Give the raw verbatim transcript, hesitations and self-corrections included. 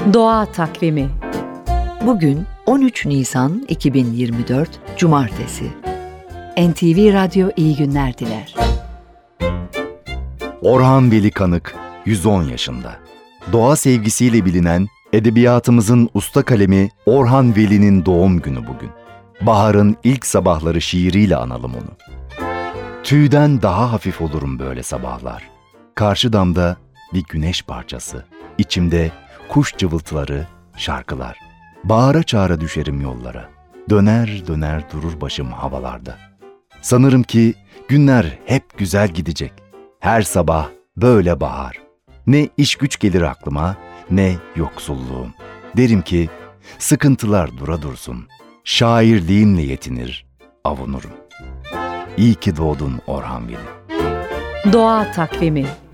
Doğa Takvimi. Bugün on üç Nisan iki bin yirmi dört Cumartesi. N T V Radyo iyi günler diler. Orhan Veli Kanık yüz on yaşında. Doğa sevgisiyle bilinen edebiyatımızın usta kalemi Orhan Veli'nin doğum günü bugün. Baharın ilk sabahları şiiriyle analım onu. Tüyden daha hafif olurum böyle sabahlar. Karşı damda bir güneş parçası, içimde kuş cıvıltıları, şarkılar. Bağıra çağıra düşerim yollara. Döner döner durur başım havalarda. Sanırım ki günler hep güzel gidecek. Her sabah böyle bahar. Ne iş güç gelir aklıma, ne yoksulluğum. Derim ki sıkıntılar dura dursun. Şairliğimle yetinir, avunurum. İyi ki doğdun Orhan Veli. Doğa Takvimi.